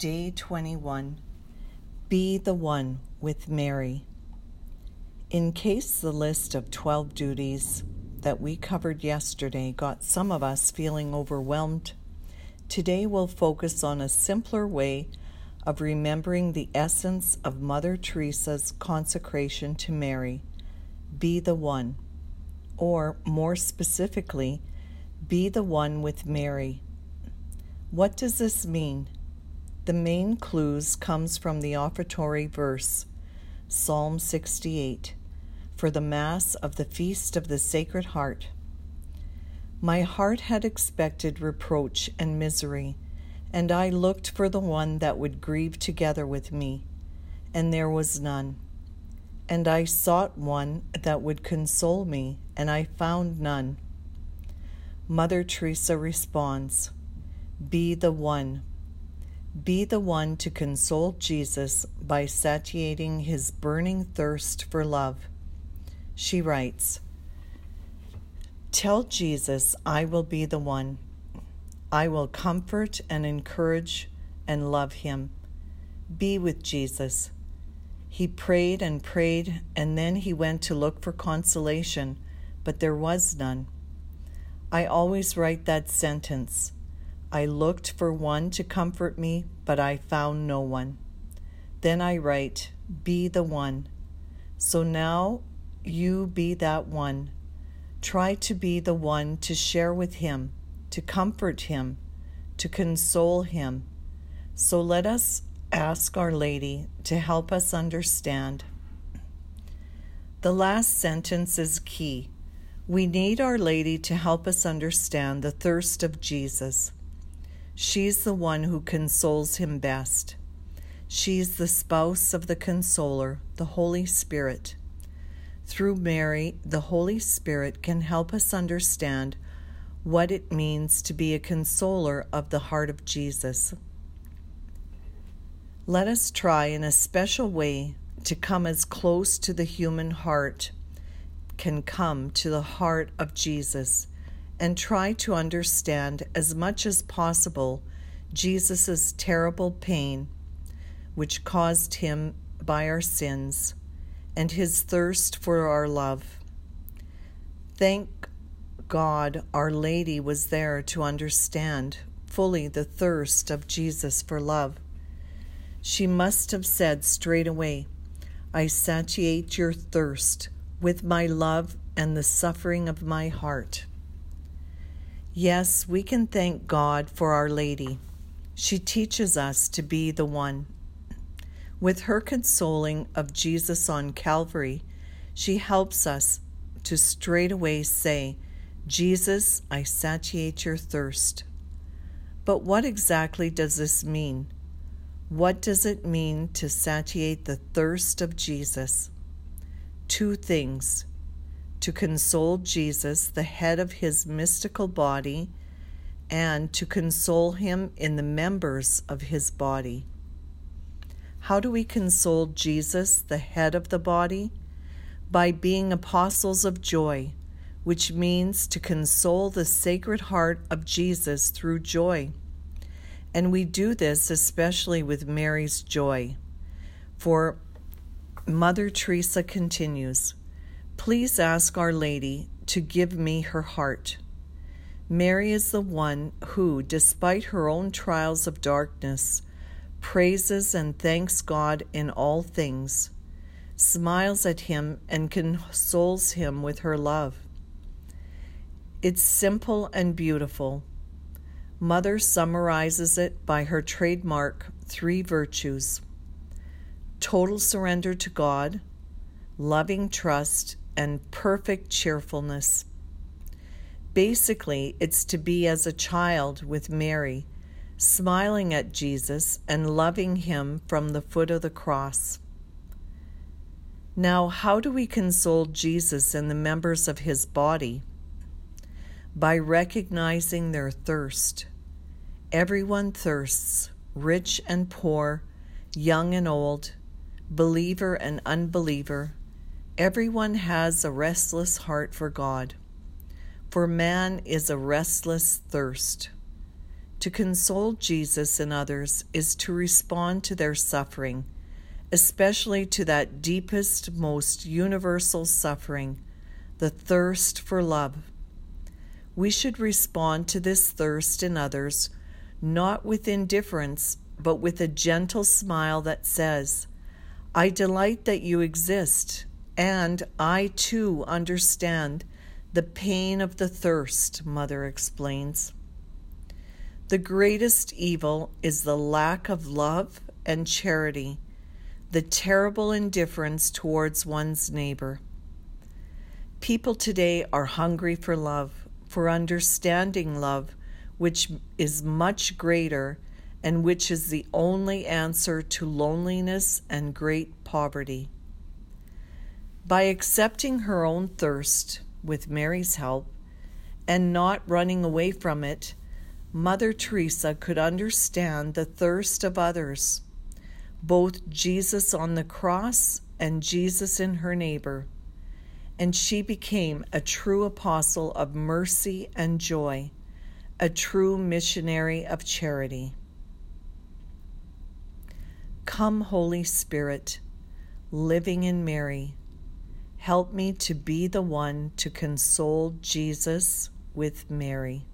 Day 21. Be the One with Mary. In case the list of 12 duties that we covered yesterday got some of us feeling overwhelmed, today we'll focus on a simpler way of remembering the essence of Mother Teresa's consecration to Mary. Be the One, or more specifically, be the one with Mary. What does this mean? The main clues comes from the offertory verse, Psalm 68, for the Mass of the Feast of the Sacred Heart. My heart had expected reproach and misery, and I looked for the one that would grieve together with me, and there was none. And I sought one that would console me, and I found none. Mother Teresa responds, be the one. Be the one to console Jesus by satiating his burning thirst for love. She writes, tell Jesus I will be the one. I will comfort and encourage and love him. Be with Jesus. He prayed, and then he went to look for consolation, but there was none. I always write that sentence. I looked for one to comfort me, but I found no one. Then I write, be the one. So now you be that one. Try to be the one to share with him, to comfort him, to console him. So let us ask Our Lady to help us understand. The last sentence is key. We need Our Lady to help us understand the thirst of Jesus. She's the one who consoles him best. She's the spouse of the Consoler, the Holy Spirit. Through Mary, the Holy Spirit can help us understand what it means to be a consoler of the heart of Jesus. Let us try in a special way to come as close to the human heart can come to the heart of Jesus, and try to understand as much as possible Jesus' terrible pain, which caused him by our sins, and his thirst for our love. Thank God Our Lady was there to understand fully the thirst of Jesus for love. She must have said straight away, I satiate your thirst with my love and the suffering of my heart. Yes, we can thank God for Our Lady. She teaches us to be the one. With her consoling of Jesus on Calvary, she helps us to straightway say, Jesus, I satiate your thirst. But what exactly does this mean? What does it mean to satiate the thirst of Jesus? Two things. To console Jesus, the head of his mystical body, and to console him in the members of his body. How do we console Jesus, the head of the body? By being apostles of joy, which means to console the Sacred Heart of Jesus through joy. And we do this especially with Mary's joy. For Mother Teresa continues, please ask Our Lady to give me her heart. Mary is the one who, despite her own trials of darkness, praises and thanks God in all things, smiles at him and consoles him with her love. It's simple and beautiful. Mother summarizes it by her trademark 3 virtues: total surrender to God, loving trust, and perfect cheerfulness. Basically, it's to be as a child with Mary, smiling at Jesus and loving him from the foot of the cross. Now, how do we console Jesus and the members of his body? By recognizing their thirst. Everyone thirsts, rich and poor, young and old, believer and unbeliever. Everyone has a restless heart for God, for man is a restless thirst. To console Jesus and others is to respond to their suffering, especially to that deepest, most universal suffering, the thirst for love. We should respond to this thirst in others, not with indifference, but with a gentle smile that says, "I delight that you exist, and I too understand the pain of the thirst," Mother explains. The greatest evil is the lack of love and charity, the terrible indifference towards one's neighbor. People today are hungry for love, for understanding love, which is much greater and which is the only answer to loneliness and great poverty. By accepting her own thirst, with Mary's help, and not running away from it, Mother Teresa could understand the thirst of others, both Jesus on the cross and Jesus in her neighbor, and she became a true apostle of mercy and joy, a true missionary of charity. Come, Holy Spirit, living in Mary, help me to be the one to console Jesus with Mary.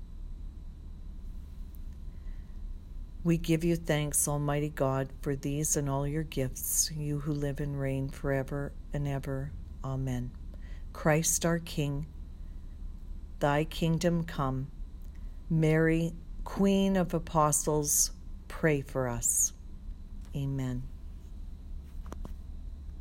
We give you thanks, Almighty God, for these and all your gifts, you who live and reign forever and ever. Amen. Christ our King, thy kingdom come. Mary, Queen of Apostles, pray for us. Amen.